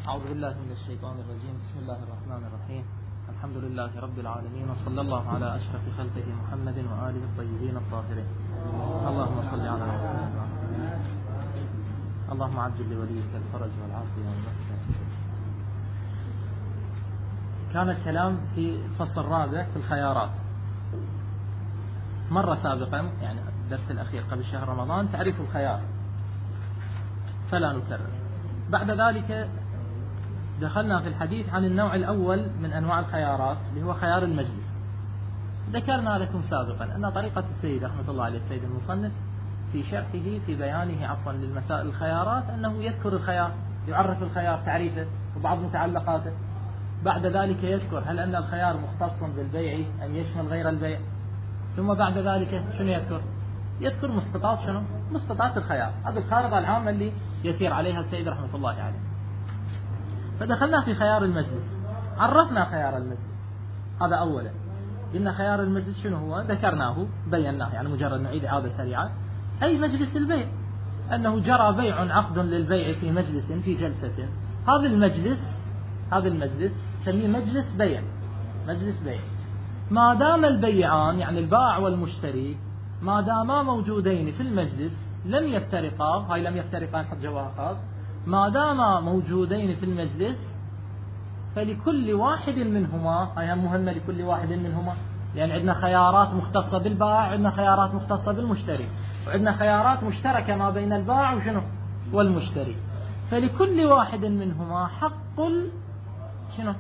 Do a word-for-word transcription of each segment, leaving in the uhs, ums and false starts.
أعوذ بالله من الشيطان الرجيم. بسم الله الرحمن الرحيم. الحمد لله رب العالمين، وصلى الله على أشرف خلقه محمد وآله الطيبين الطاهرين. اللهم صل على محمد. اللهم عجل لوليك الفرج والعافية والنصر. كان الكلام في الفصل الرابع في الخيارات مرة سابقا، يعني الدرس الأخير قبل شهر رمضان، تعريف الخيار فلا نكرر. بعد ذلك دخلنا في الحديث عن النوع الأول من أنواع الخيارات اللي هو خيار المجلس. ذكرنا لكم سابقا أن طريقة السيد رحمة الله عليه السيد المصنف في شرحه في بيانه عفوا للمسائل الخيارات أنه يذكر الخيار، يعرف الخيار تعريفه وبعض متعلقاته. بعد ذلك يذكر هل أن الخيار مختص بالبيع أم يشمل غير البيع. ثم بعد ذلك شنو يذكر؟ يذكر مسقطات شنو؟ مسقطات الخيار. هذه الخارطة العامة اللي يسير عليها السيد رحمة الله عليه. فدخلنا في خيار المجلس، عرفنا خيار المجلس. هذا أولا. قلنا خيار المجلس شنو هو؟ ذكرناه بيناه، يعني مجرد نعيد إعادة سريعة. أي مجلس البيع، أنه جرى بيع عقد للبيع في مجلس في جلسة. هذا المجلس هذا المجلس نسميه مجلس بيع. مجلس بيع ما دام البيعان يعني البائع والمشتري ما داما موجودين في المجلس لم يفترقا. هاي لم يفترقا نحط جواها خاص. ما داما موجودين في المجلس فلكل واحد منهما، هاي مهمة لكل واحد منهما، لأن عندنا خيارات مختصة بالبائع، عندنا خيارات مختصة بالمشتري، وعندنا خيارات مشتركة ما بين البائع وشنو والمشتري. فلكل واحد منهما حق ال... شنو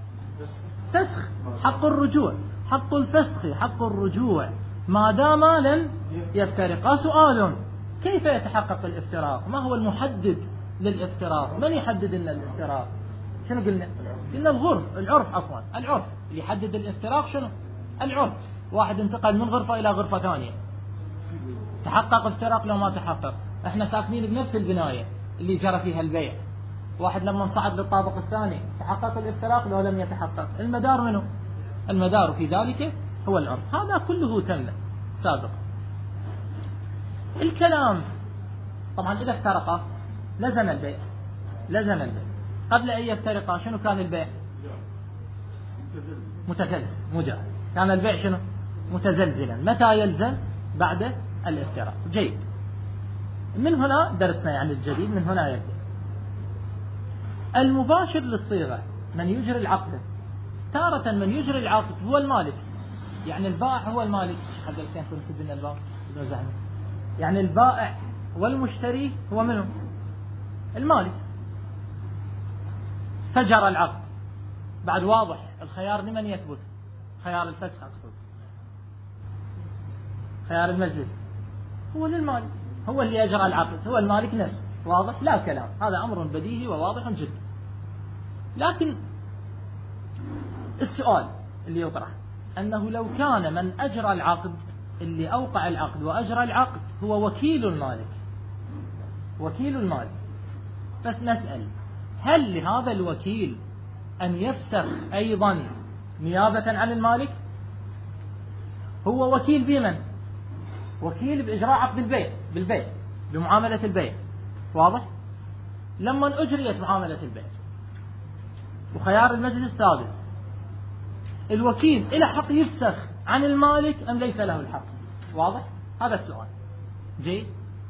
فسخ، حق الرجوع، حق الفسخ، حق الرجوع ما دام لم يفترقا. سؤال: كيف يتحقق الافتراق؟ ما هو المحدد للافتراق؟ من يحدد لنا الافتراق؟ شنو قلنا؟ قلنا الغرف العرف عفوا العرف اللي يحدد الافتراق. شنو العرف؟ واحد انتقل من غرفة إلى غرفة ثانية، تحقق افتراق لو ما تحقق. احنا ساكنين بنفس البناية اللي جرى فيها البيع، واحد لما صعد للطابق الثاني تحقق الافتراق لو لم يتحقق. المدار منه؟ المدار في ذلك هو العرف. هذا كله تم سابقا. الكلام طبعا إذا افترقا لزم البيع، لزم البيع. قبل أن يفترقا شنو كان البيع؟ متزلزل مجرد. كان البيع شنو؟ متزلزلا. متى يلزم؟ بعد الافتراق. جيد. من هنا درسنا يعني الجديد، من هنا يبدأ. المباشر للصيغة من يجري العقد. تارة من يجري العقد هو المالك، يعني البائع هو المالك. حق الكين كل سدنا الباب بدون زحمة. يعني البائع والمشتري هو منه؟ المالك. فجر العقد. بعد واضح الخيار لمن يثبت؟ خيار الفسخ أقصد. خيار المجلس هو للمالك، هو اللي يجرى العقد، هو المالك نفسه. واضح؟ لا كلام. هذا أمر بديهي وواضح جدا. لكن السؤال اللي يطرح أنه لو كان من أجرى العقد، اللي أوقع العقد وأجرى العقد، هو وكيل المالك، وكيل المالك، بس نسأل: هل لهذا الوكيل أن يفسخ أيضا نيابة عن المالك؟ هو وكيل بمن؟ وكيل بإجراء عقد البيع، بالبيع، بمعاملة البيع. واضح؟ لما أجريت معاملة البيع وخيار المجلس ثابت، الوكيل إلى حق يفسخ عن المالك أم ليس له الحق؟ واضح؟ هذا السؤال. جيد.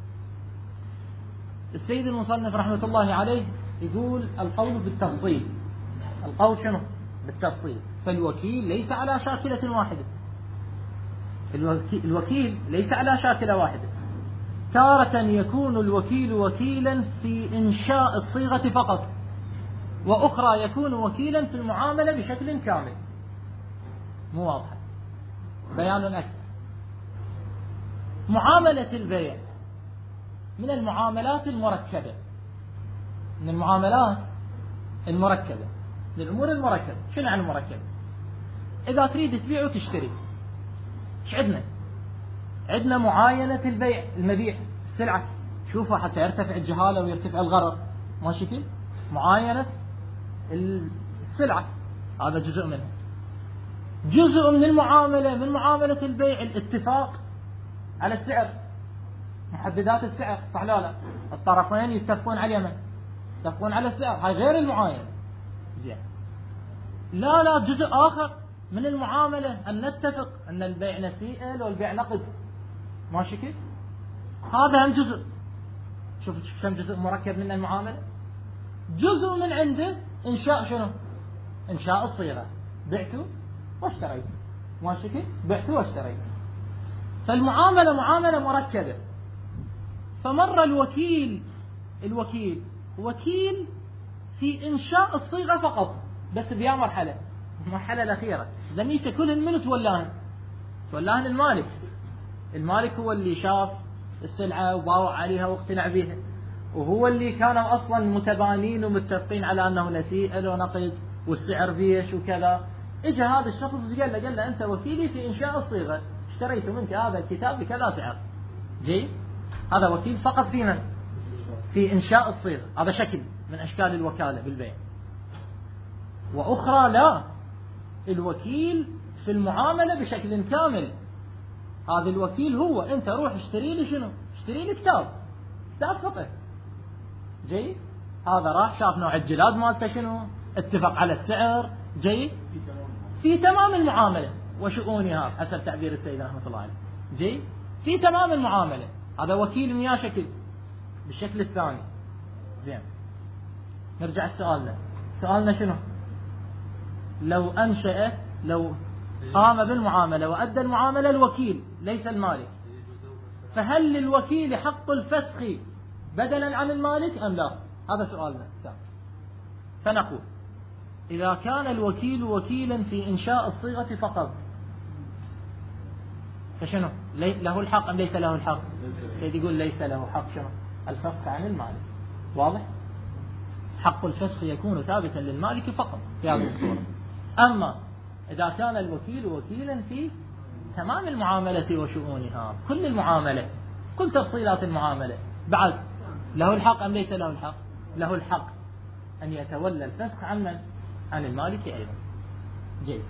السيد المصنف رحمة الله عليه يقول القول بالتفصيل. القول شنو؟ بالتفصيل. فالوكيل ليس على شاكلة واحدة. الوكيل ليس على شاكلة واحدة. تارة يكون الوكيل وكيلا في إنشاء الصيغة فقط، وأخرى يكون وكيلا في المعاملة بشكل كامل. مو واضح؟ بيان أكثر. معاملة البيع من المعاملات المركبة، من المعاملات المركبة، من الأمور المركبة. شنو يعني المركبة؟ إذا تريد تبيع وتشتري، إيش عندنا؟ عندنا معاينة البيع، المبيع، السلعة. شوفوا حتى يرتفع الجهالة ويرتفع الغرر. ماشي كيف؟ معاينة السلعة هذا جزء منه. جزء من المعاملة، من معاملة البيع، الاتفاق على السعر، محددات السعر. صح لا لا؟ الطرفين يتفقون على اليمن. يتفقون على السعر، هاي غير المعاينة. زين. لا لا جزء آخر من المعاملة أن نتفق أن البيع نسيئة والبيع نقد، ماشي كيف؟ هذا هم جزء. شوف كم جزء مركب من المعاملة. جزء من عنده إنشاء شنو؟ إنشاء الصيغة، بعته واشتريت، ماشي كيف؟ بعته واشتريت. فالمعاملة معاملة مركبة. فمر الوكيل الوكيل وكيل في إنشاء الصيغة فقط، بس بيا مرحلة، المرحلة الأخيرة ذنيك كلهن من تولاهن؟ تولاهن المالك. المالك هو اللي شاف السلعة وباوع عليها واقتنع بها، وهو اللي كانوا أصلا متبانين ومتفقين على أنه نسيئة ونقد والسعر بيش وكذا. إجا هذا الشخص قال له قال له أنت وكيلي في إنشاء الصيغة، اشتريت منك هذا الكتاب بكذا سعر. جي هذا وكيل فقط في من؟ في إنشاء الصيغة. هذا شكل من أشكال الوكالة بالبيع. وأخرى لا، الوكيل في المعاملة بشكل كامل. هذا الوكيل هو أنت روح اشتري لي شنو؟ اشتري لي كتاب، كتاب فقه. جي هذا راح شاف نوع الجلاد مالته شنو، اتفق على السعر. جي في تمام المعاملة وشؤونها حسب تعبير السيد رحمة الله عليه. جي في تمام المعاملة. هذا وكيل مياه شكل. بالشكل الثاني زين، نرجع لسؤالنا. سؤالنا شنو؟ لو أنشأ لو قام بالمعاملة وأدى المعاملة الوكيل ليس المالك، فهل للوكيل حق الفسخ بدلا عن المالك أم لا؟ هذا سؤالنا. فنقول إذا كان الوكيل وكيلا في إنشاء الصيغة فقط فشنو؟ له الحق أم ليس له الحق؟ سيد يقول ليس له حق شنو؟ الفسخ عن المالك. واضح؟ حق الفسخ يكون ثابتا للمالك فقط في هذه الصورة. أما إذا كان الوكيل وكيلا في تمام المعاملة وشؤونها، كل المعاملة، كل تفصيلات المعاملة، بعد له الحق أم ليس له الحق؟ له الحق أن يتولى الفسخ عن من؟ عن المالك أيضا. جيد.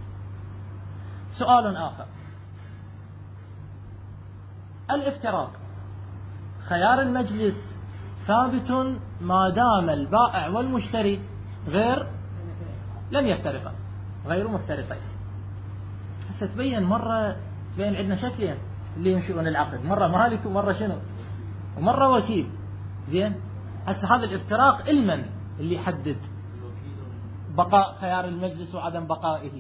سؤال آخر، الافتراق. خيار المجلس ثابت ما دام البائع والمشتري غير لم يفترقا، غير مفترقين. هسه تبين مرة تبين عندنا شكلين اللي يمشون العقد، مرة مالك ومرة شنو، ومرة وكيل. زين، هسه هذا الافتراق المن اللي يحدد بقاء خيار المجلس وعدم بقائه؟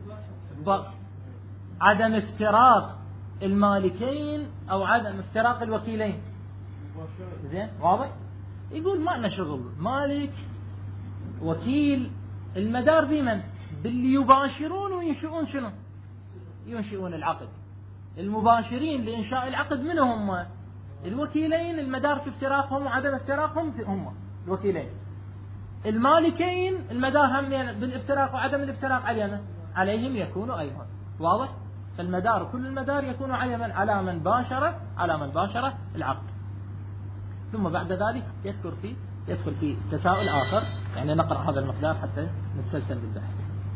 عدم افتراق المالكين أو عدم افتراق الوكيلين. زين، واضح؟ يقول ما لنا شغل، مالك وكيل، المدار بمن؟ باللي يباشرون وينشئون شنو؟ ينشئون العقد. المباشرين لإنشاء العقد من هم؟ الوكيلين. المدار في افتراقهم وعدم افتراقهم هم الوكيلين. المالكين المدار هم بالافتراق وعدم الافتراق علينا عليهم يكونوا أيضا. واضح؟ فالمدار كل المدار يكون على من؟ على من باشر على من باشر العقد. ثم بعد ذلك يذكر فيه يدخل في تساؤل آخر، يعني نقرأ هذا المقدار حتى نتسلسل بالبحث.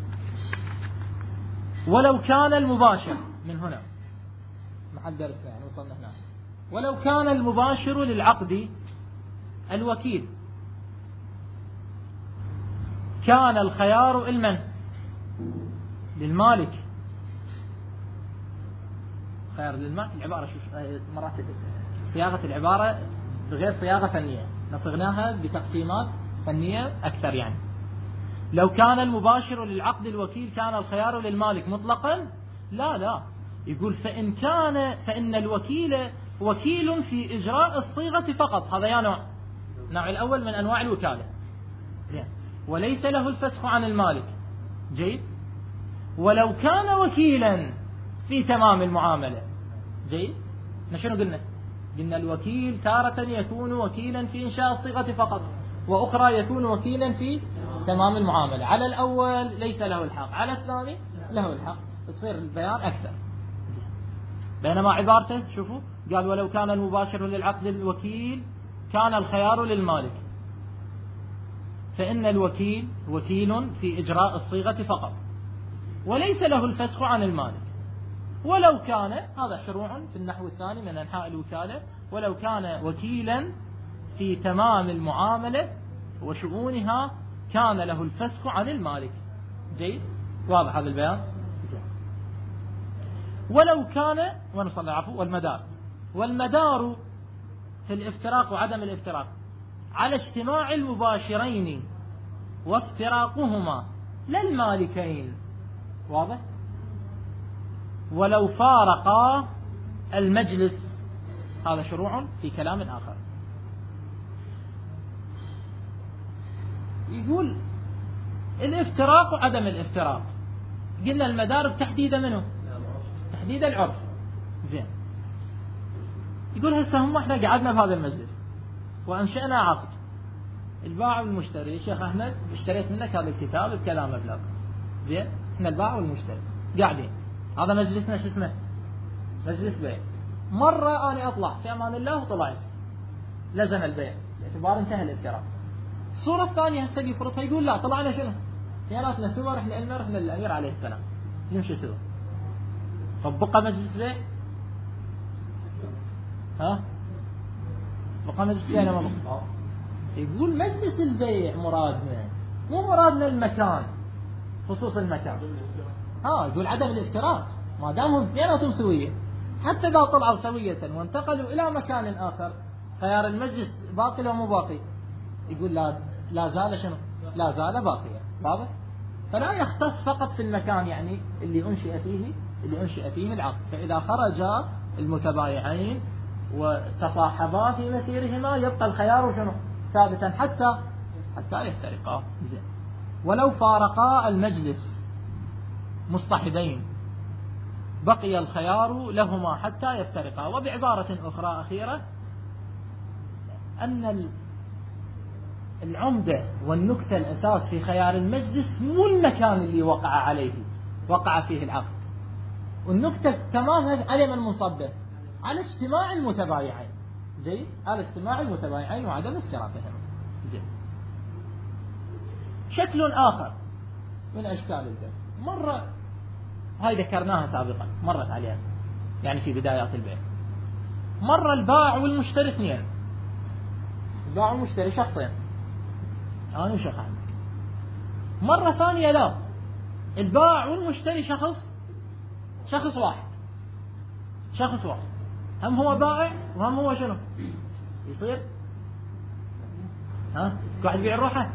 ولو كان المباشر من هنا محل درسنا، يعني وصلنا هنا. ولو كان المباشر للعقد الوكيل كان الخيار المن؟ للمالك. خيار للمالك. العبارة شوف مرات صياغة العبارة بغير صياغة فنية، نصغناها بتقسيمات فنية أكثر. يعني لو كان المباشر للعقد الوكيل كان الخيار للمالك مطلقا؟ لا لا، يقول فإن كان فإن الوكيل وكيل في إجراء الصيغة فقط. هذا يا نوع النوع الأول من أنواع الوكالة. وليس له الفسخ عن المالك. جيد. ولو كان وكيلا في تمام المعاملة. جيد. شنو قلنا؟ قلنا الوكيل تارة يكون وكيلا في إنشاء الصيغة فقط، وأخرى يكون وكيلا في تمام المعاملة. على الأول ليس له الحق، على الثاني له الحق، تصير البيان أكثر. بينما عبارته شوفوا قال ولو كان المباشر للعقد الوكيل كان الخيار للمالك، فإن الوكيل وكيل في إجراء الصيغة فقط وليس له الفسخ عن المالك. ولو كان، هذا شروع في النحو الثاني من أنحاء الوكالة، ولو كان وكيلا في تمام المعاملة وشؤونها كان له الفسخ عن المالك. جيد، واضح هذا البيان. ولو كان ونصل العفو والمدار، والمدار في الافتراق وعدم الافتراق على اجتماع المباشرين وافتراقهما لا المالكين. واضح. ولو فارقا المجلس، هذا شروع في كلام آخر. يقول الافتراق وعدم الافتراق، قلنا المدار بتحديد منه تحديد العرف. زين، يقول هسه هم احنا قعدنا في هذا المجلس وانشأنا عقد البائع والمشتري. شيخ احمد اشتريت منك هذا الكتاب بكذا مبلغ. زين، احنا البائع والمشتري قاعدين، هذا مجلسنا شو اسمه؟ مجلس بيع. مرة انا اطلع في امان الله وطلعت، لزم البيع باعتبار انتهى الافتراق. الصورة الثانية هسه يفرضها يقول لا، طلعنا شنو؟ اثنيناتنا سوا، رحنا لنا رحنا للامير عليه السلام نمشي سوا. فبقى مجلس بيع؟ ها؟ بقى مجلس بيع ولا ما بقى؟ يقول مجلس البيع مرادنا، مو مرادنا المكان، خصوص المكان. ها، يقول عدم الافتراق، ما دامهم اثنيناتهم سوية، حتى إذا طلعوا سوية وانتقلوا إلى مكان آخر خيار المجلس باقي لو مو باقي؟ يقول لا، لا زال شنو؟ لا زال باقيا. واضح؟ فلا يختص فقط في المكان يعني اللي أنشئ فيه اللي أنشئ فيه العقد. فإذا خرج المتبايعين وتصاحبا في مسيرهما يبقى الخيار شنو؟ ثابتا حتى حتى يفترقا. زين. ولو فارقا المجلس مصطحبين بقي الخيار لهما حتى يفترقا. وبعبارة أخرى أخيرة، أن العمدة والنكتة الأساس في خيار المجلس مو المكان اللي وقع عليه وقع فيه العقد، والنكتة تمامها على من منصبه؟ على اجتماع المتبايعين. جيد، على اجتماع المتبايعين وعدم افتراقهم. جيد. شكل آخر من أشكال البيع، مرة هاي ذكرناها سابقا، مرت عليها يعني في بدايات البيع. مرة البائع والمشتري اثنين، البائع والمشتري شخصين، أنا وشيخ أحمد. مرة ثانية لا، البائع والمشتري شخص شخص واحد شخص واحد هم هو بائع وهم هو شنو يصير؟ ها، واحد يبيع روحه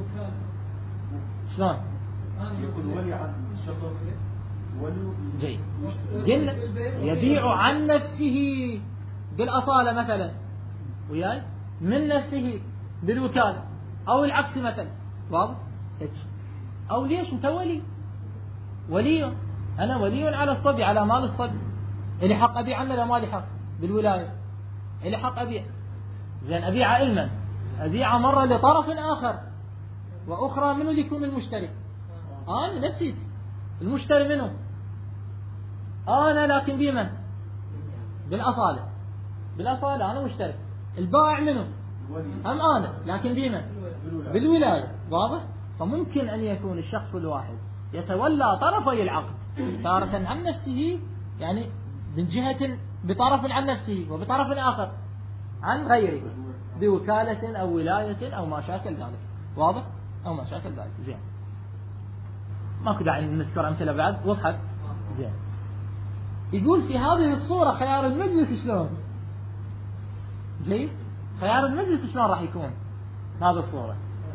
شلون؟ يكون ولي عن الشخص جيد، قلنا يبيع عن نفسه بالأصالة مثلا، وياي من نفسه بالوكالة، أو العكس مثلا. واضح؟ أو ليش أنت ولي ولي أنا ولي على الصبي، على مال الصبي، اللي حق أبيع عنه لا مالي حق بالولاية، اللي حق أبيع. زين، أبيع علما، أبيع مرة لطرف آخر، وأخرى منه اللي يكون المشتري. أنا نفسي المشتري منه أنا، لكن بمن؟ بالأصالة، بالأصالة أنا مشتري. البائع منه أم أنا، لكن بمن؟ بالولاية. واضح؟ فممكن أن يكون الشخص الواحد يتولى طرفي العقد، تارة عن نفسه يعني من جهة بطرف عن نفسه، وبطرف آخر عن غيره بوكالة أو ولاية أو ما شاكل ذلك. واضح؟ أو ما شاكل ذلك. زين، ماكو داعي نذكر أمثلة بعد، وضحت؟ زين. يقول في هذه الصورة خيار المجلس شلون؟ جيد، خيار المجلس شلون راح يكون هذه الصورة؟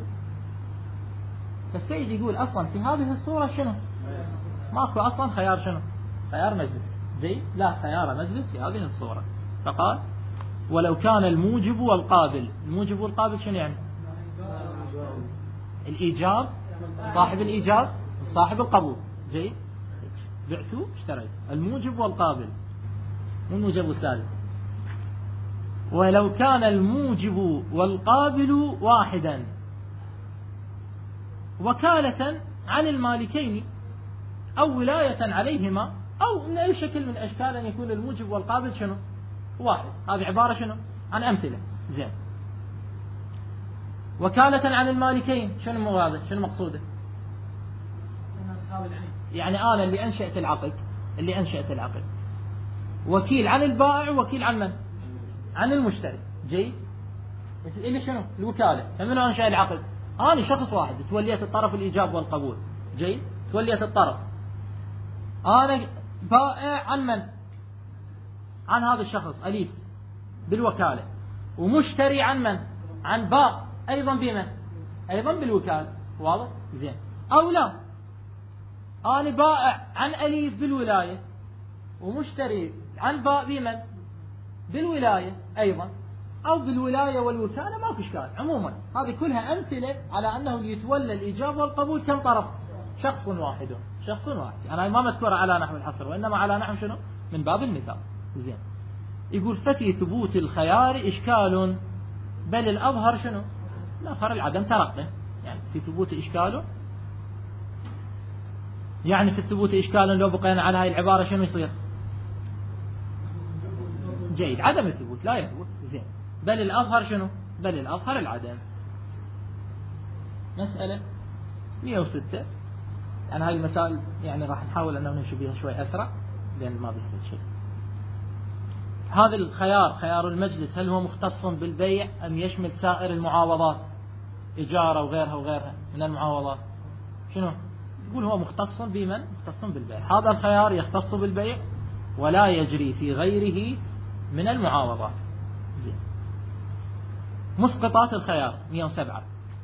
فالسيد يقول أصلا في هذه الصورة شنو؟ ماكو أصلا خيار شنو؟ خيار مجلس. جيد، لا خيار مجلس في هذه الصورة. فقال ولو كان الموجب والقابل. الموجب والقابل شنو يعني؟ الإيجاب، صاحب الإيجاب صاحب القبول. جيد، بعتوا اشتريت، الموجب والقابل، مو الموجب والسالب. ولو كان الموجب والقابل واحدا وكالة عن المالكين أو ولاية عليهما، أو من أي شكل من أشكال أن يكون الموجب والقابل شنو؟ واحد. هذه عبارة شنو؟ عن أمثلة. زين، وكالة عن المالكين شنو هذا؟ شنو مقصوده؟ يعني أنا اللي أنشأت العقد، اللي أنشأت العقد وكيل عن البائع وكيل عن من؟ عن المشتري. جيد، إلي شنو الوكالة. فمن أنشأ العقد؟ أنا شخص واحد توليت الطرف الإيجاب والقبول. جيد. توليت الطرف، أنا بائع عن من؟ عن هذا الشخص أليف بالوكالة، ومشتري عن من؟ عن باء أيضا بمن؟ أيضا بالوكالة. واضح؟ زين. أو لا، أنا بائع عن أليف بالولاية ومشتري عن باء بمن؟ بالولاية أيضا، أو بالولاية والوكالة، ما في إشكال. عموما هذه كلها أمثلة على أنه يتولى الإيجاب والقبول كم طرف؟ شخص واحد. شخص واحد. أنا ما مذكور على نحو الحصر، وإنما على نحو شنو؟ من باب المثال. زين. يقول ففي ثبوت الخيار إشكال، بل الأظهر شنو؟ الأظهر العدم ترقه. يعني في ثبوت إشكاله، يعني في الثبوت إشكال لو بقينا على هاي العبارة شنو يصير؟ جيد. عدم الثبوت لا يثبت. زين. بل الأظهر شنو؟ بل الأظهر العدم. مسألة مئة وستة. يعني هاي المسائل يعني راح نحاول أنه نمشي بها شوي أسرع لأن ما بيحتاج شيء. هذا الخيار، خيار المجلس، هل هو مختص بالبيع أم يشمل سائر المعاوضات، إجارة وغيرها وغيرها من المعاوضات؟ شنو؟ يقول هو مختص بمن؟ مختص بالبيع. هذا الخيار يختص بالبيع ولا يجري في غيره من المعاوضات. زين. مسقطات الخيار مئة وسبعة.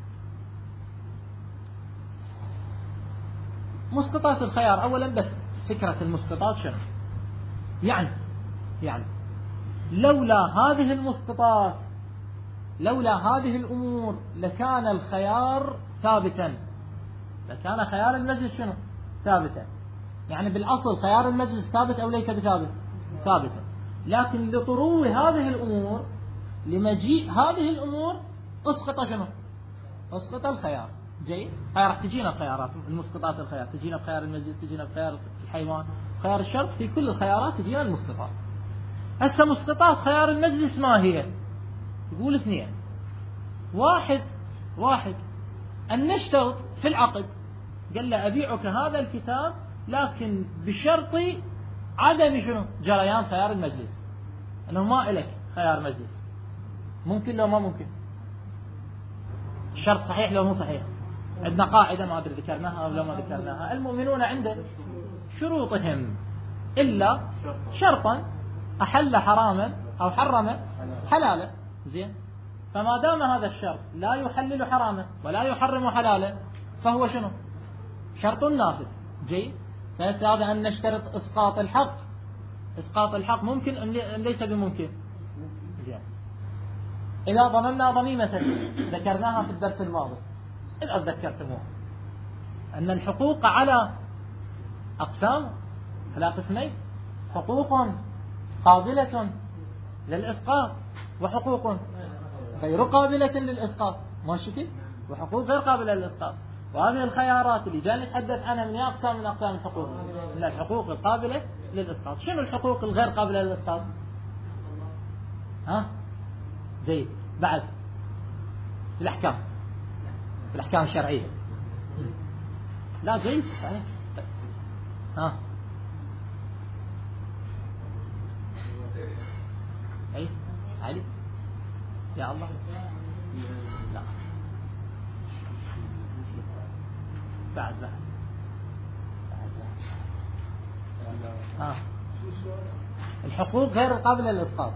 مسقطات الخيار أولا، بس فكرة المسقطات شنو؟ يعني يعني لولا هذه المسقطات، لولا هذه الأمور لكان الخيار ثابتا، لكان خيار المجلس شنو؟ ثابتا. يعني بالأصل خيار المجلس ثابت أو ليس بثابت؟ ثابتا. لكن لطرو هذه الأمور، لمجيء هذه الأمور، أسقط شنو؟ أسقط الخيار. جيد. هاي راح تجينا الخيارات، المسقطات الخيار تجينا بخيار المجلس، تجينا بخيار الحيوان، خيار الشرط، في كل الخيارات تجينا المسقطات. هسه مسقطات خيار المجلس ما هي؟ يقول اثنين. واحد واحد أن نشترط في العقد، قال له أبيعك هذا الكتاب لكن بشرط عدم شنو؟ جريان خيار المجلس، أنه ما إلك خيار مجلس. ممكن لو ما ممكن؟ الشرط صحيح لو مو صحيح؟ عندنا قاعدة ما أدري ذكرناها أو لو ما ذكرناها، المؤمنون عند شروطهم إلا شرطا أحل حراما أو حرم حلالا. زين. فما دام هذا الشرط لا يحلل حراما ولا يحرم حلالا فهو شنو؟ شرط نافذ. جيد. فهذا أن نشترط إسقاط الحق. إسقاط الحق ممكن أم ليس بممكن؟ زين. إذا ضمننا ضميمة ذكرناها في الدرس الماضي إذا ذكرتموه، أن الحقوق على أقسام، على قسمين: حقوق قابلة للإسقاط وحقوق غير قابلة للإسقاط، ماشي؟ وحقوق غير قابلة للإسقاط. وهذه الخيارات اللي جاي نتحدث عنها من أقسام من أقسام الحقوق، من الحقوق القابلة للإسقاط. شنو الحقوق الغير قابلة للإسقاط؟ ها؟ جيد. بعد الأحكام، الأحكام الشرعية. لا جيد. صحيح. ها؟ أي علي يا الله. لا بعد بعد ها. الحقوق غير قابلة للإسقاط.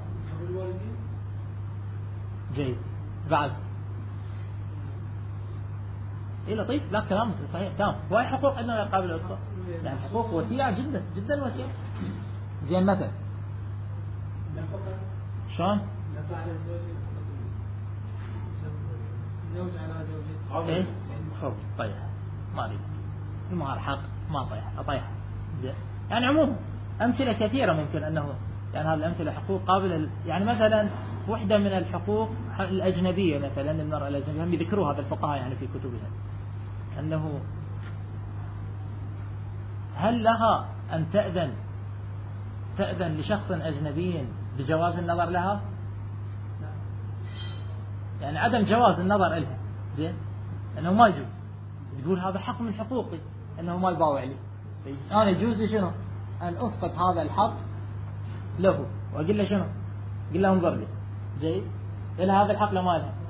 جيد. بعد إيه لطيف. لا كلام صحيح تام. وهي حقوق عندنا غير قابلة للإسقاط، يعني حقوق وسيعة جدا جدا وسيعة. زين. مثلا شلون؟ نفع على الزوج، زوج على زوجته. ايه خب طيح ما اريد المهر حق ما طيح اطيح. يعني عموما امثله كثيره ممكن انه يعني هذه الامثله حقوق قابله. يعني مثلا وحده من الحقوق الاجنبيه، مثلا المراه الاجنبيه هم يذكروا هذا الفقهاء يعني في كتبهم، انه هل لها ان تأذن تأذن لشخص اجنبي بجواز النظر لها؟ يعني عدم جواز النظر لها. زين. انه ما يجوز. تقول هذا حق من حقوقي انه ما يباوع لي. انا يجوز لي شنو؟ ان اسقط هذا الحق له واقول له شنو؟ قل له انظر لي. جيد. إلى هذا الحق لا ما لها.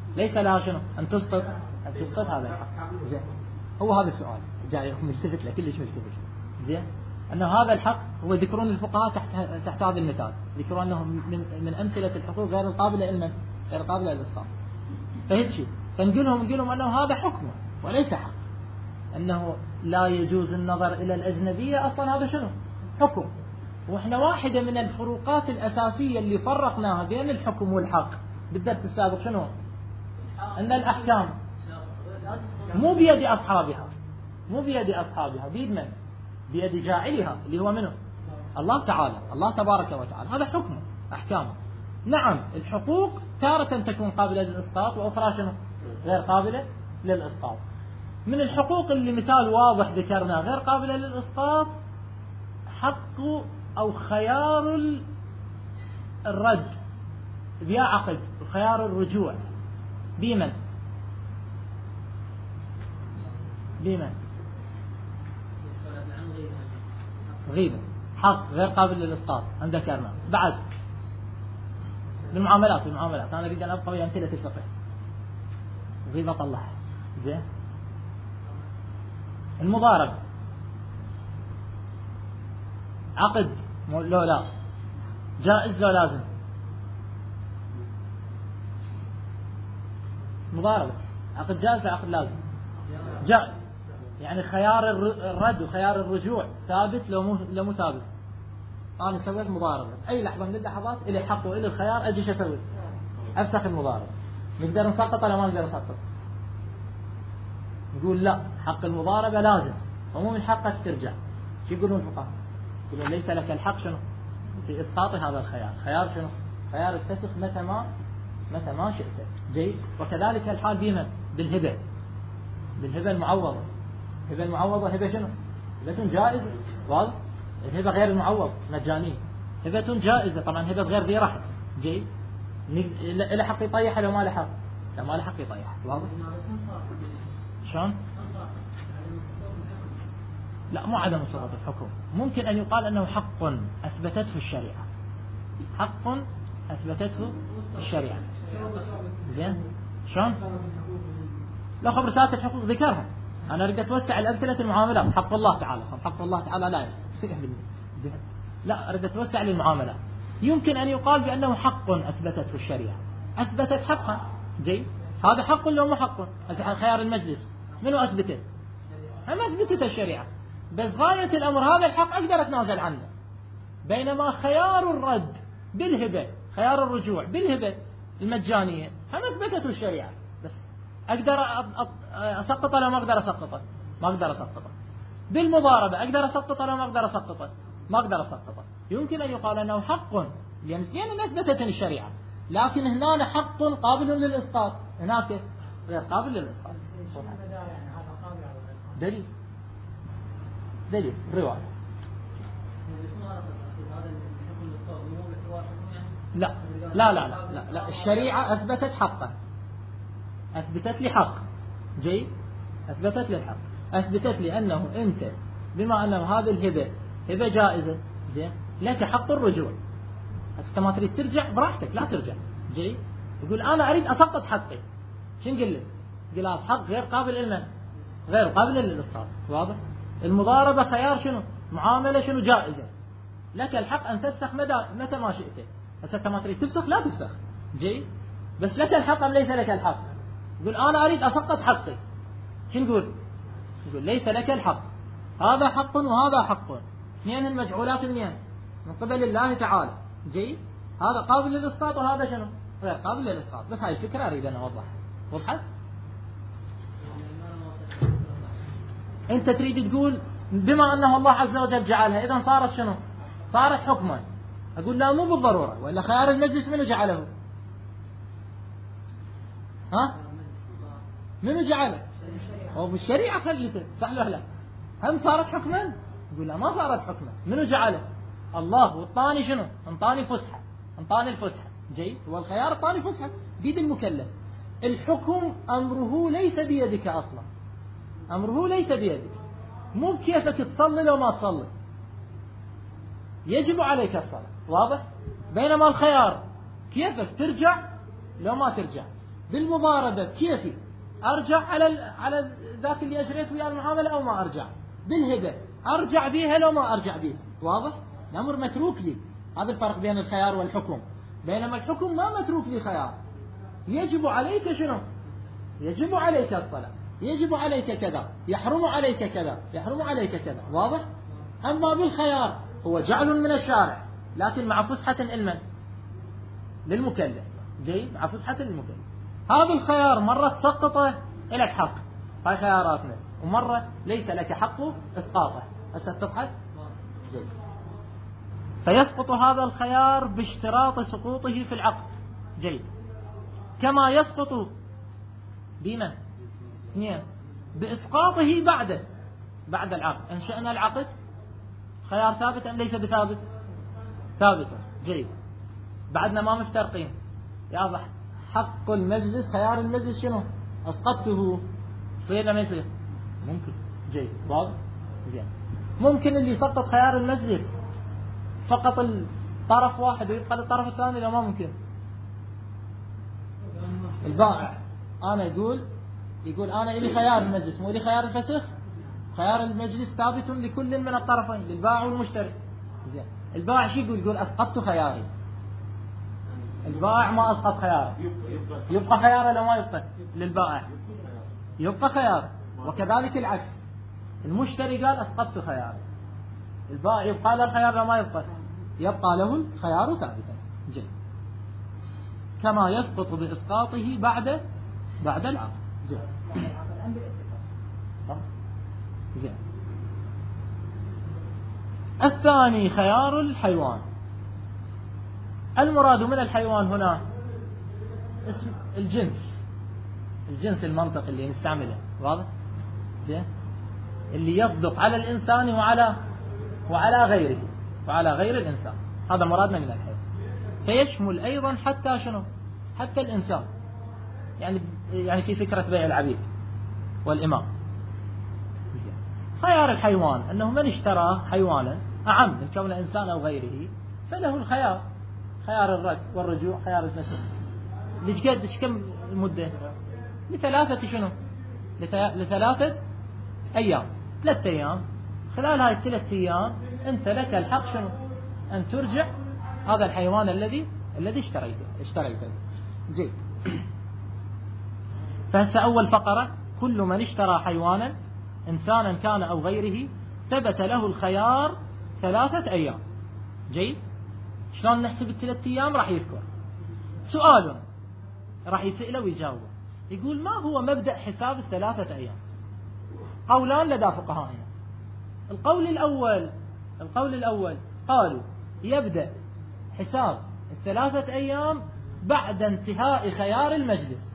ليس لها شنو أن تسقط أن تسقط هذا الحق. زين هو هذا السؤال جاي ملتفت له كلش ملتفت. زين أنه هذا الحق هو ذكرون الفقهاء تحت تحت هذا المثال، ذكرون أنه من من أمثلة الحقوق غير القابلة إلمن غير قابلة للإسقاط. فهيك شيء فنقول لهم نقول لهم أنه هذا حكمه وليس حق، أنه لا يجوز النظر إلى الأجنبية أصلا هذا شنو حكم. وإحنا واحدة من الفروقات الأساسية اللي فرقناها بين الحكم والحق بالدرس السابق شنو؟ أن الأحكام مو بيد أصحابها، مو بيد أصحابها، بيد من؟ بيد جاعلها اللي هو منه الله تعالى، الله تبارك وتعالى. هذا حكمه أحكامه. نعم الحقوق تارة تكون قابلة للإسقاط وأخرى شنو غير قابلة للإسقاط. من الحقوق اللي مثال واضح ذكرنا غير قابلة للإسقاط حق أو خيار الرد بيا عقد وخيار الرجوع بمن بمن غيبة حق غير قابل للإسقاط أن ذكرنا. بعد بالمعاملات بالمعاملات أنا أريد أن أبقى ويا أمثلة الفقه. غيبة طلعها زين. المضاربة عقد لو لا جائز لو لازم. مضاربة عقد جائز لو عقد لازم جائز، يعني خيار الرد وخيار الرجوع ثابت لو مو لو مو ثابت. أنا سويت مضاربة أي لحظة من اللحظات إلي حق وإلي الخيار أجي شو أسوي؟ أفسخ المضاربة. نقدر نسقط ولا ما نقدر نسقط؟ نقول لا حق المضاربة لازم ومو من حقك ترجع. شو يقولون الفقهاء؟ يقولون ليس لك الحق شنو في إسقاط هذا الخيار. خيار شنو؟ خيار الفسخ متى ما متى ما شئت. جيد. وكذلك الحال بمن؟ بالهبة بالهبة المعوضة. الهبة المعوضة هبة شنو؟ هبة جائزة. واضح؟ الهبة غير المعوض مجانية. هبة جائزة طبعا هبة غير ذي رحل. جيد. إلى حق يطيح لو ما له حق لو ما له حق يطيح. واضح؟ شلون؟ لا مو عدم سقوط الحكم، ممكن أن يقال أنه حق أثبتته الشريعة. حق أثبتته الشريعة. زين؟ شلون؟ لا خبر ساعة الحقوق ذكرها. أنا أريد أتوسع الأمثلة المعاملات. حق الله تعالى حق الله تعالى لا يصير. لا أريد أتوسع للمعاملات. يمكن أن يقال بأنه حق أثبتته الشريعة. أثبتت حقا. جيد. هذا حق لو مو حق. خيار المجلس منو أثبته؟ هم أثبتته الشريعة. بس غاية الأمر هذا الحق أقدر أتنازل عنه. بينما خيار الرد بالهبة خيار الرجوع بالهبة المجانية هم أثبتته الشريعة. بس أقدر أسقطه ولا ما أقدر أسقطه؟ ما أقدر أسقطه. بالمضاربة أقدر أسقطه ولا ما أقدر أسقطه؟ ما أقدر أسقطه. يمكن أن يقال أنه حق لأن يعني أثبتته الشريعة، لكن هنا حق قابل للإسقاط، هناك غير قابل للإسقاط. دليل دليل رواية. لا لا لا لا لا, لا. الشريعة أثبتت حقا، أثبتت لي حق. جيد. أثبتت لي الحق، أثبتت لي أنه أنت بما أنه هذه الهبة هبة جائزة زين لك حق الرجوع. هسه ما تريد ترجع براحتك لا ترجع. جيد. يقول أنا أريد أسقط حقي. شو نقول له؟ قل هذا حق غير قابل لنا غير قابل للإسقاط. واضح؟ المضاربة خيار شنو؟ معاملة شنو جائزة. لك الحق أن تفسخ متى ما شئت. هسه ما تريد تفسخ لا تفسخ. جيد. بس لك الحق أم ليس لك الحق؟ يقول أنا أريد أسقط حقي. شو نقول؟ يقول ليس لك الحق. هذا حق وهذا حق، اثنين المجعولات منين؟ من قبل الله تعالى. جيد. هذا قابل للإسقاط وهذا شنو؟ غير قابل للإسقاط. بس هاي الفكرة أريد أن أوضحها. وضحت؟ أنت تريد تقول بما أنه الله عز وجل جعلها إذا صارت شنو؟ صارت حكما. أقول لا مو بالضرورة، وإلا خيار المجلس منو جعله؟ ها؟ منو جعله؟ هو بالشريعة خلته صح له لا؟ هم صارت حكما؟ يقول لا ما صارت حكما. منو جعله؟ الله. والطاني شنو؟ انطاني فسحة، انطاني الفسحة. جيد. هو الخيار الطاني فسحة بيد المكلف. الحكم أمره ليس بيدك أصلا، أمره ليس بيدك. مو بكيفك تصلي لو ما تصلي، يجب عليك الصلاة. واضح؟ بينما الخيار كيفك ترجع لو ما ترجع. بالمضاربة كيفي أرجع على على ذاك اللي أجريت وياه المعاملة أو ما أرجع. بالهبة أرجع بيها لو ما أرجع بيها. واضح؟ الأمر متروك لي. هذا الفرق بين الخيار والحكم. بينما الحكم ما متروك لي خيار، يجب عليك شنو؟ يجب عليك الصلاة، يجب عليك كذا، يحرم عليك كذا، يحرم عليك كذا. واضح؟ أما بالخيار هو جعل من الشارع لكن مع فسحة المن للمكلف. جيد؟ مع فسحة المكلف. هذا الخيار مرة تسقطه لك حق، هاي خياراتنا، ومرة ليس لك حق إسقاطه. هسه تضحك؟ جيد. فيسقط هذا الخيار باشتراط سقوطه في العقد. جيد. كما يسقط بما اثنين بإسقاطه بعده بعد العقد. أنشأنا العقد، خيار ثابت أم ليس بثابت؟ ثابت. جيد. بعدنا ما مفترقين. يا حق المجلس، خيار المجلس شنو؟ أسقطته، يصير ولا ما يصير؟ ممكن. جيد. واضح؟ زين. ممكن اللي يسقط خيار المجلس فقط الطرف واحد ويبقى الطرف الثاني، لو ما ممكن. البائع أنا يقول يقول أنا إلي خيار المجلس مو إلي خيار الفسخ. خيار المجلس ثابت لكل من الطرفين، للبائع والمشتري. زين. البائع شو يقول؟ يقول أسقطت خياري. البائع ما أسقط خياره، يبقى خياره لو ما يبقى للبائع، يبقى خياره. وكذلك العكس، المشتري قال أسقطت خياري، البائع يبقى له الخيار لو ما يبقى، يبقى له الخيار ثابتا. جيد. كما يسقط بإسقاطه بعد بعد العقد. جيد. جيد. الثاني خيار الحيوان. المراد من الحيوان هنا اسم الجنس، الجنس المنطق اللي نستعمله. واضح؟ جيد. اللي يصدق على الإنسان وعلى وعلى غيره وعلى غير الإنسان، هذا مرادنا من الحيوان. فيشمل أيضا حتى شنو؟ حتى الإنسان، يعني يعني في فكرة بيع العبيد والإمام. خيار الحيوان أنه من اشترى حيوانا أعم من كونه إنسان أو غيره فله الخيار، خيار الرد والرجوع، خيار الفسخ. لقد كم مدة؟ لثلاثة شنو؟ لثلاثة أيام، ثلاثة أيام. خلال هاي الثلاث أيام أنت لك الحق شنو؟ أن ترجع هذا الحيوان الذي الذي اشتريته اشتريته. جيد. فهسه أول فقرة، كل من اشترى حيوانا إنسانا كان أو غيره ثبت له الخيار ثلاثة أيام. جيد. شلون نحسب الثلاث أيام؟ راح يذكر سؤال راح يسأله ويجاوبه. يقول ما هو مبدأ حساب الثلاثة أيام؟ قولان لدى فقهائنا. القول الأول القول الأول قالوا يبدأ حساب الثلاثة أيام بعد انتهاء خيار المجلس.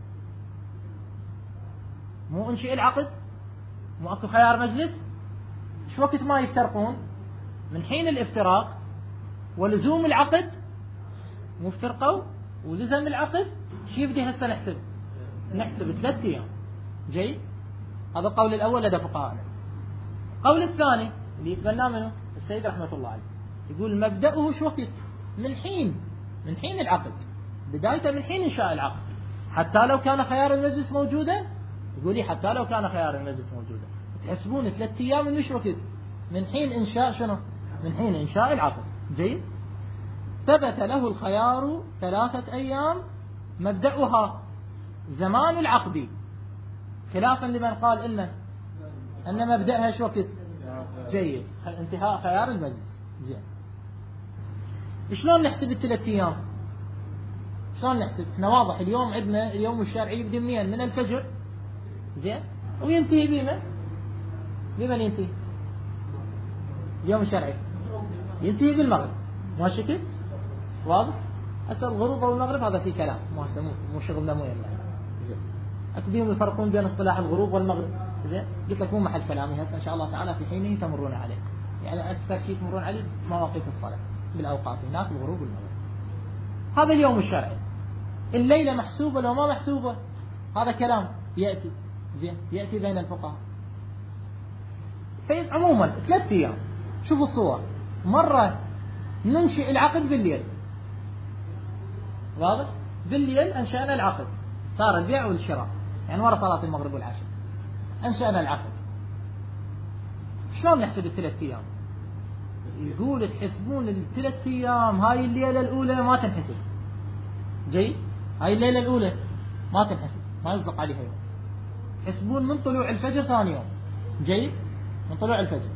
مو انشئ العقد، مو اكو خيار مجلس، شو وقت ما يفترقون؟ من حين الافتراق ولزوم العقد، مو افترقوا ولزم العقد، شو يبدي هسه نحسب؟ نحسب ثلاثة أيام. جيد. هذا القول الأول لدى فقهائنا. القول الثاني اللي يتبناه منه السيد رحمة الله عليه، يقول مبدأه شو وقت؟ من حين من حين العقد، بدايته من حين إنشاء العقد، حتى لو كان خيار المجلس موجودا. يقول لي حتى لو كان خيار المجلس موجودا تحسبون ثلاثة أيام من وش وقت؟ من حين إنشاء شنو؟ من حين إنشاء العقد. جيد. ثبت له الخيار ثلاثة أيام مبدأها زمان العقد، خلافا لمن قال إن أن مبدأها شو وقت؟ جيد. انتهاء خيار المجلس. جيد. شلون نحسب الثلاث أيام؟ شلون نحسب؟ احنا واضح اليوم عندنا اليوم الشرعي يبدأ منين؟ من الفجر. زين. وينتهي بما بمن ينتهي؟ اليوم الشرعي ينتهي بالمغرب، مو هالشكل؟ واضح؟ هسه الغروب او المغرب هذا في كلام، مو هسه مو شغلنا مو يلا. زين. اكبيهم يفرقون بين اصطلاح الغروب والمغرب. زين. قلت لك مو محل كلامي هسه ان شاء الله تعالى، في حينه تمرون عليه. يعني اكثر شيء تمرون عليه مواقيت الصلاه بالاوقات هناك الغروب والمغرب. هذا اليوم الشرعي. الليله محسوبه لو ما محسوبه هذا كلام ياتي. زين. ياتي بين الفقهاء. في عموما ثلاث ايام. شوفوا الصور. مره ننشئ العقد بالليل، واضح؟ بالليل انشأنا العقد صار البيع والشراء يعني ورا صلاة المغرب والعشاء، أنشأنا العقد. شلون نحسب الثلاث أيام؟ يقول تحسبون الثلاث أيام، هاي الليلة الأولى ما تنحسب. جيد، هاي الليلة الأولى ما تنحسب، ما يصدق عليها يوم. تحسبون من طلوع الفجر ثاني يوم. جيد، من طلوع الفجر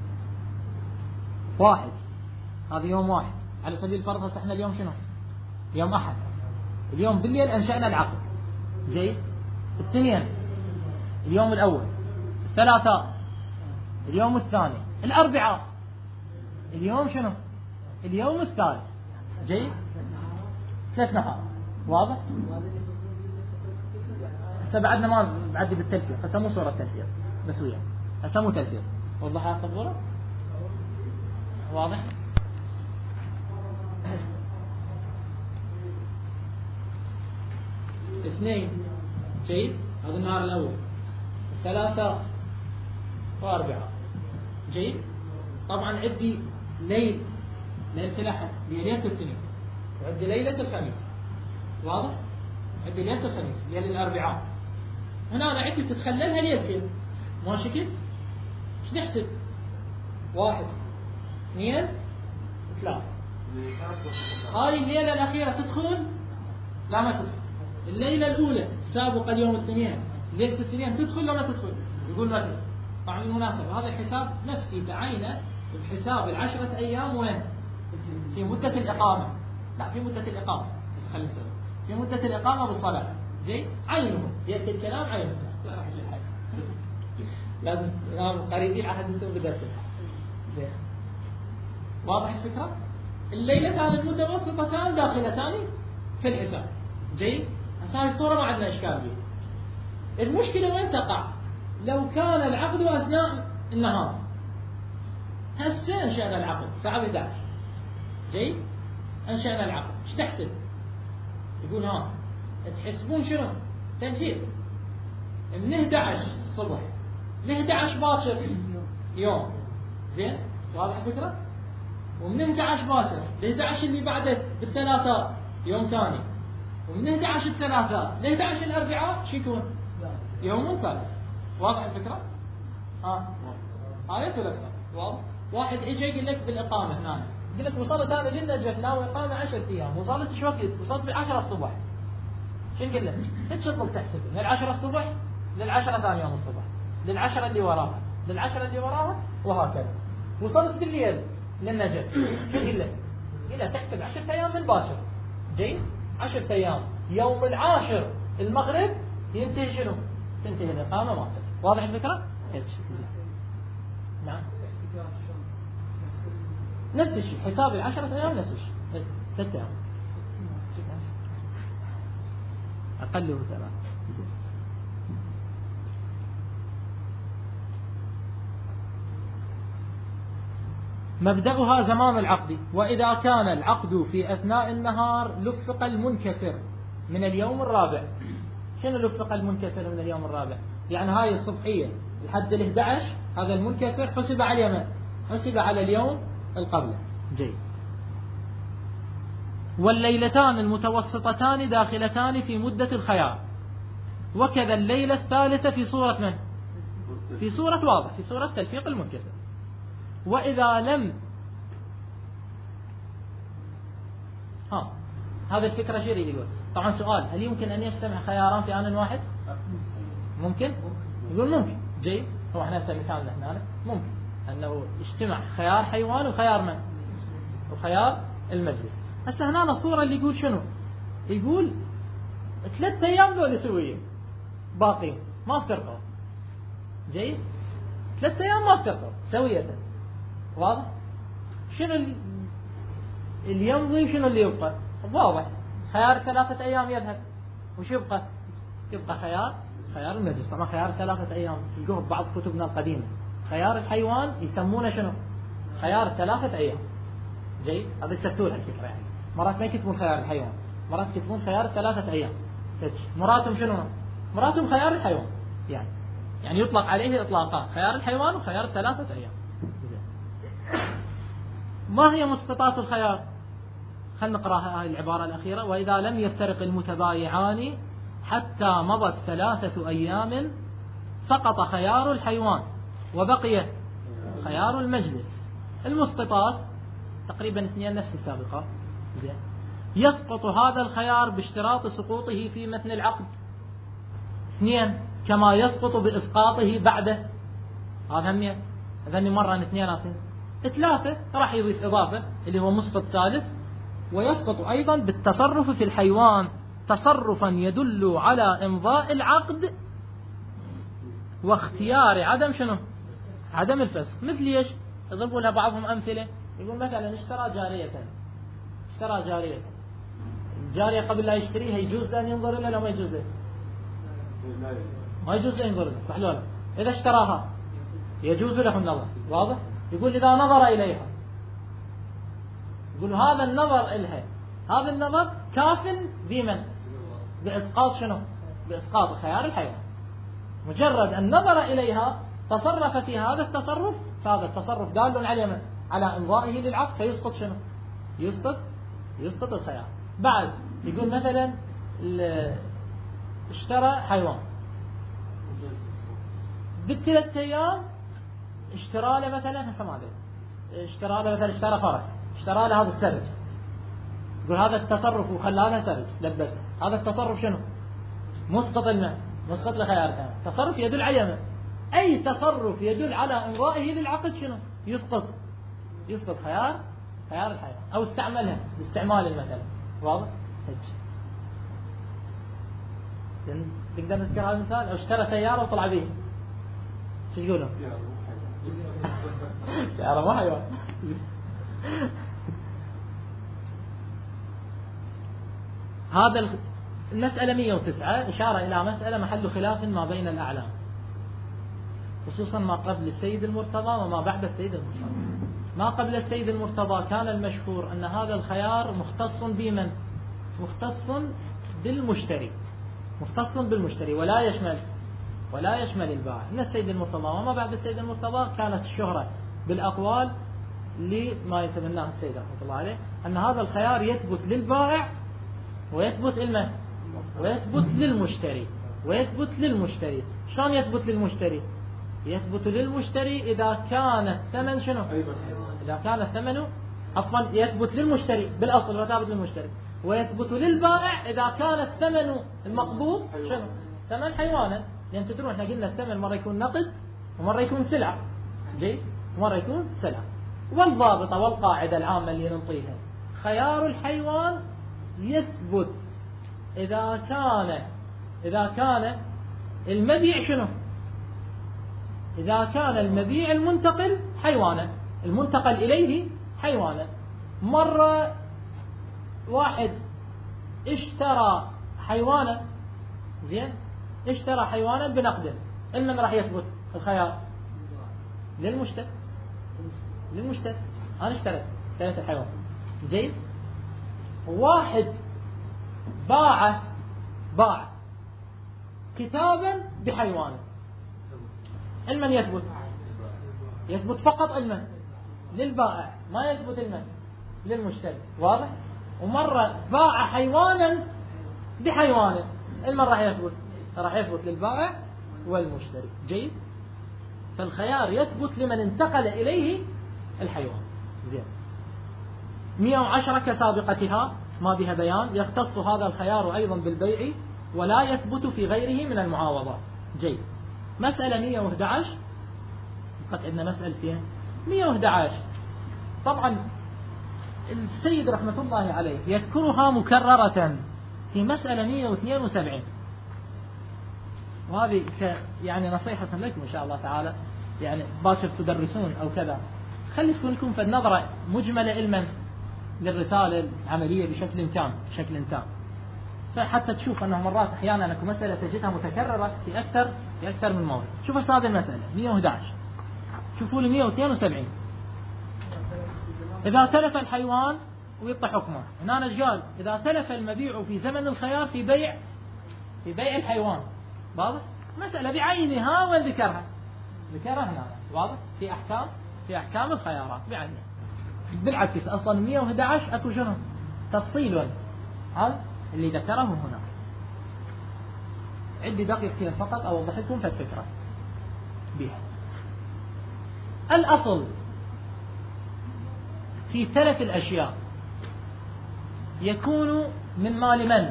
واحد، هذا يوم واحد على سبيل الفرض. هسه احنا اليوم شنو؟ يوم أحد. اليوم بالليل أنشأنا العقد. جيد، الاثنين اليوم الأول، الثلاثاء اليوم الثاني، الأربعاء اليوم شنو؟ اليوم الثالث. جيد، ثلاث نهار. واضح؟ هسه بعدنا ما بعدي بالتلفيق، هسه مو صورة تلفيق بس وياه، هسه مو تلفيق. وضحها صبورة؟ واضح؟ اثنين. جيد، هذا النهار الأول، ثلاثة وأربعة. جيد، طبعا عندي ليل ليلة الأحد، ليلة الاثنين، وعندي ليلة الخميس. واضح؟ عندي ليلة الخميس، ليلة الأربعاء. هنا أنا عندي تتخللها ليلتين، ماشي كيف؟ ايش نحسب؟ واحد، اثنين، ثلاثة. هاي الليلة الأخيرة تدخل؟ لا ما تدخل. الليلة الأولى سابقة اليوم الاثنين، ليلة الاثنين تدخل ولا ما تدخل؟ يقول ما تدخل. طبعا بالمناسبة هذا الحساب نفسي بعينه بحساب العشرة أيام. وين؟ في مدة الإقامة. لا، في مدة الإقامة. خلينا نسوي في مدة الإقامة بالصلاة. جيد، عينه يأتي الكلام عينه. لا راح يجي حاجة. لازم نام قريبين عهد نسوي بدرسه. واضح الفكرة؟ الليلتان المتوسطتان داخلتان في الحساب. جيد؟ هذه الصورة ما عندنا إشكال بها. المشكلة وين تقع؟ لو كان العقد أثناء النهار. هسه أنشأنا العقد الساعة إحدى عشر. جيد؟ أنشأنا العقد، ايش تحسب؟ يقول ها تحسبون شنو؟ تنفيذ. من إحدى عشر الصبح ل إحدى عشر باكر يوم. زين؟ واضح الفكرة؟ ومن إحدى عشر باكر ل إحدى عشر اللي بعده بالثلاثاء يوم ثاني، ومن إحدى عشر الثلاثاء ل إحدى عشر الأربعاء شو يكون؟ يوم ثالث. واضح الفكرة؟ ها آية ولا أكثر؟ واضح؟ واحد إجا يقول لك بالإقامة هنا، يقول لك وصلت أنا للنجف ناوي إقامة عشرة أيام، وصلت إيش وقت؟ وصلت بالعشرة الصبح. شو نقول لك؟ أنت شو تظل تحسب؟ من العشرة الصبح للعشرة ثاني يوم الصبح، للعشرة اللي وراها، للعشرة اللي وراها، وهكذا. وصلت بالليل للنجف، شو نقول لك؟ يقول لك تحسب عشرة أيام من باشر. جيد؟ عشرة أيام، يوم العاشر المغرب ينتهي شنو؟ تنتهي الإقامة مالتك. واضح الفكرة؟ نعم. نفس الشيء، حساب العشرة أيام نفس الشيء، ستة أيام أقله ثلاثة. مبدأها زمان العقد، وإذا كان العقد في أثناء النهار لفق المنكسر من اليوم الرابع. شنو لفق المنكسر من اليوم الرابع؟ يعني هاي الصبحية لحد الإحدى عشر هذا المنكسر حسب على اليمن، حسب على اليوم القبله. جيد. والليلتان المتوسطتان داخلتان في مدة الخيار، وكذا الليلة الثالثة في صورة من؟ في صورة واضح، في صورة تلفيق المنكسر. وإذا لم ها هذا الفكرة شو يريد يقول؟ طبعا سؤال، هل يمكن أن يجتمع خياران في آن واحد؟ ممكن؟ يقول ممكن. جيد. هو احنا هسه مثالنا هنا ممكن أنه يجتمع خيار حيوان وخيار من؟ وخيار المجلس. هسه هنا الصورة اللي يقول شنو؟ يقول ثلاثة أيام ذول سويين باقين ما افترقوا. جيد؟ ثلاثة أيام ما افترقوا سوية. واضح؟ شنو اللي يمضي وشنو اللي يبقى؟ واضح. خيار ثلاثة أيام يذهب، وش يبقى؟ يبقى خيار خيار المجلس. طبعا خيار ثلاثة أيام تلقوه ببعض كتبنا القديمة. خيار الحيوان يسمونه شنو؟ خيار ثلاثة أيام. جيد؟ هذا يسفتون الفكرة يعني. مرات ما يكتبون خيار الحيوان، مرات يكتبون خيار ثلاثة أيام. مراتهم شنو؟ مراتهم خيار الحيوان يعني يعني يطلق عليه إطلاقان، خيار الحيوان وخيار ثلاثة أيام. ما هي مسقطات الخيار؟ خلنا نقرأ هذه العبارة الأخيرة. وإذا لم يفترق المتبايعان حتى مضت ثلاثة أيام سقط خيار الحيوان وبقي خيار المجلس. المسقطات تقريبا اثنين نفس السابقة. يسقط هذا الخيار باشتراط سقوطه في متن العقد اثنين، كما يسقط بإسقاطه بعده. هذا همية هذني مرة اثنيناتين ثلاثة راح يضيف إضافة اللي هو مسقط ثالث. ويسقط أيضا بالتصرف في الحيوان تصرفا يدل على إمضاء العقد واختيار عدم شنو عدم الفسخ. مثل ايش؟ يضربوا لها بعضهم أمثلة. يقول مثلا اشترى جارية اشترى جارية الجارية قبل لا يشتريها يجوز أن ينظر لها لو ما يجوز له؟ ما يجوز له ينظر لها. صح لا؟ إذا اشتراها يجوز له النظر. واضح؟ يقول إذا نظر إليها يقول هذا النظر إلها هذا النظر كاف بمن بإسقاط شنو بإسقاط خيار الحيوان. مجرد أن نظر إليها تصرف في هذا التصرف فهذا التصرف دال على من على إمضائه للعقد فيسقط شنو يسقط يسقط الخيار. بعد يقول مثلا اشترى حيوان بالثلاث أيام اشترى له مثلا هسه ما اشترى له مثلا اشترى فرس اشترى له هذا السرج. يقول هذا التصرف وخلى له سرج لبسه. هذا التصرف شنو مسقط الماء مسقط لخيار. تصرف يدل على أي تصرف يدل على إمضائه للعقد شنو يسقط يسقط خيار خيار الحيوان أو استعملها باستعمال مثلا. واضح؟ هج تقدر نذكر هذا المثال. أو اشترى سيارة وطلع به شو تقولون؟ سيارة مو حيوان. هذا المسألة مئة وتسعة إشارة إلى مسألة محل خلاف ما بين الأعلام خصوصا ما قبل السيد المرتضى وما بعد السيد المرتضى. ما قبل السيد المرتضى كان المشهور أن هذا الخيار مختص بمن مختص بالمشتري مختص بالمشتري ولا يشمل ولا يشمل البائع. من السيد المرتضى وما بعد السيد المرتضى كانت الشهرة بالأقوال لما يتبناه السيد رحمة الله عليه أن هذا الخيار يثبت للبائع ويثبت لمن ويثبت للمشتري ويثبت للمشتري. شلون يثبت للمشتري؟ يثبت للمشتري إذا كان الثمن شنو إذا كان الثمن عفوا يثبت للمشتري بالأصل وثابت للمشتري. ويثبت للبائع إذا كان الثمن المقبوض شنو ثمن حيوانا. لأن تدرون احنا قلنا الثمن مرة يكون نقد ومرة يكون سلعة جيد ومرة يكون سلعة. والضابطة والقاعدة العامة اللي ننطيها خيار الحيوان يثبت إذا كان إذا كان المبيع شنو إذا كان المبيع المنتقل حيوانا المنتقل إليه حيوانا. مرة واحد اشترى حيوانا زين اشترى حيوانا بنقد المن راح يثبت الخيار للمشتري للمشتري. أنا اشتريت اشتريت الحيوان جيد. واحد باع باع كتابا بحيوانه المن يثبت يثبت فقط المن للبائع ما يثبت المن للمشتري. واضح؟ ومرة باع حيوانا بحيوانه المن راح يثبت راح يثبت للبائع والمشتري جيد. فالخيار يثبت لمن انتقل إليه الحيوان. زين. مئة وعشرة كسابقتها ما بها بيان يختص هذا الخيار أيضا بالبيع ولا يثبت في غيره من المعاوضات. جيد. مسألة مئة وأحد عشر قد عندنا مسألتين. مئة وأحد عشر طبعا السيد رحمة الله عليه يذكرها مكررة في مسألة مئة واثنين وسبعين وهذه يعني نصيحة لكم إن شاء الله تعالى يعني باكر تدرسون أو كذا خلي تكون لكم في النظرة مجملة علما للرسالة العملية بشكل تام بشكل تام فحتى تشوف أنه مرات أحيانا أنك مسألة تجدها متكررة في أكثر في أكثر من موضوع. شوفوا هذه المسألة مئة وأحد عشر شوفوا لي مئة واثنين وسبعين إذا تلف الحيوان ويطلع حكمه. هنا ايش قال؟ إذا تلف المبيع في زمن الخيار في بيع في بيع الحيوان. واضح؟ مسألة بعينها وذكرها ذكرها هنا. واضح؟ في أحكام في أحكام الخيارات بعينها. بالعكس أصلا مئة وأحد عشر أكو شنو؟ تفصيل هذا اللي ذكره هنا. عندي دقيقتين فقط أوضح لكم فالفكرة بها. الأصل في تلف الأشياء يكون من مال من؟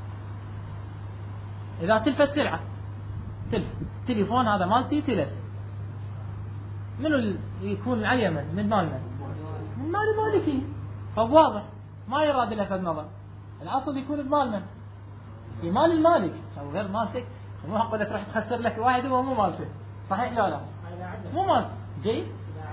إذا تلفت سلعة، تلف تليفون هذا مالتي تلف، منو يكون على اليمن؟ من مال من؟ من مال مالكي. فواضح ما يراد له في النظر، الأصل يكون بمال من؟ في مال المالك، أو غير مالك. مو حقول تروح تخسر لك واحد وهو مو مالك، صحيح لا لا؟ مو مال. جيد.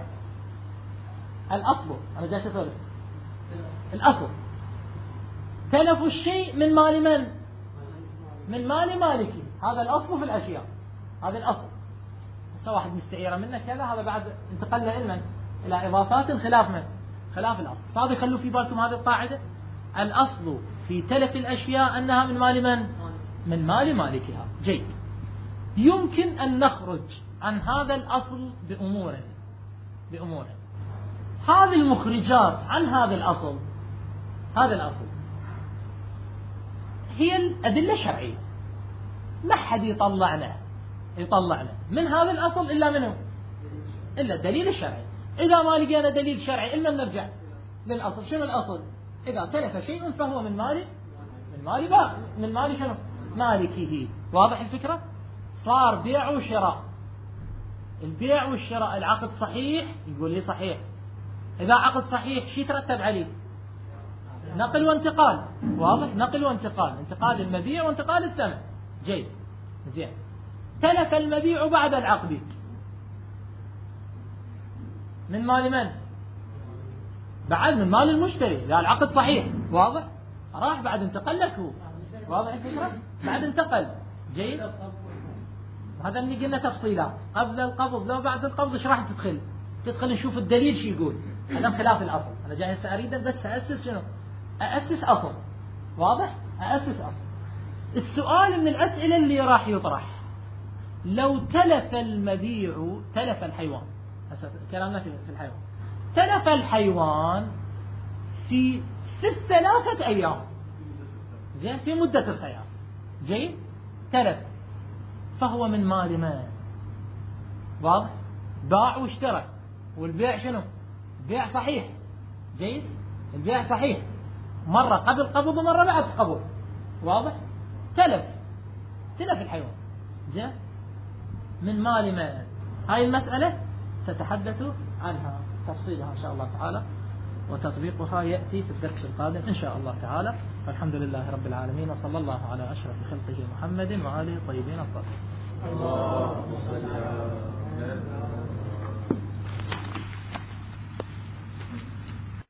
الأصل أنا جالس أسولف، الأصل تلف الشيء من مال من؟ من مال مالكي. هذا الأصل في الأشياء، هذا الأصل. هسه واحد مستعيرة منه كذا، هذا بعد انتقل لمن؟ إلى إضافات خلاف من؟ خلاف الأصل. فهذا خلوا في بالكم هذه القاعدة. الأصل في تلف الأشياء أنها من مال من؟ من مال مالكها. جيد. يمكن أن نخرج عن هذا الأصل بأمور بأمور هذه المخرجات عن هذا الأصل، هذا الأصل هي الأدلة الشرعية. ما حد يطلعنا يطلعنا من هذا الأصل إلا منه؟ إلا الدليل الشرعي. إذا ما لقينا دليل شرعي إلا نرجع للأصل. شنو الأصل؟ إذا تلف شيء فهو من مال من مال با من مال شنو؟ مالكه. واضح الفكرة؟ صار بيع وشراء، البيع والشراء العقد صحيح، يقول لي صحيح. إذا عقد صحيح شي ترتب عليه؟ نقل وانتقال. واضح؟ نقل وانتقال، انتقال المبيع وانتقال الثمن. جيد. زين. تلف المبيع بعد العقد، من مال من؟ بعد من مال المشتري. لا العقد صحيح. واضح؟ راح بعد انتقل لك هو. واضح الفكرة؟ بعد انتقل. جيد. هذا اللي قلنا تفصيلات قبل القبض لو بعد القبض. ايش راح تدخل؟ تدخل نشوف الدليل شو يقول. هذا خلاف الأصل. أنا جاي هسه أريد بس أسس شنو؟ أسس أصل. واضح؟ أسس أصل. السؤال من الأسئلة اللي راح يطرح، لو تلف المبيع، تلف الحيوان، هسه كلامنا في الحيوان، تلف الحيوان في في ثلاثة أيام، زين، في مدة الخيار. جيد. تلف، فهو من مال من؟ واضح؟ باع واشترى، والبيع شنو؟ بيع صحيح. جيد. البيع صحيح، مرة قبل قبض ومرة بعد قبض. واضح؟ تلف، تلف الحيوان، جاء من مال من؟ هاي المسألة تتحدث عنها تفصيلها إن شاء الله تعالى، وتطبيقها يأتي في الدرس القادم إن شاء الله تعالى. والحمد لله رب العالمين، وصلى الله على أشرف خلقه محمد وآله الطيبين الطاهرين.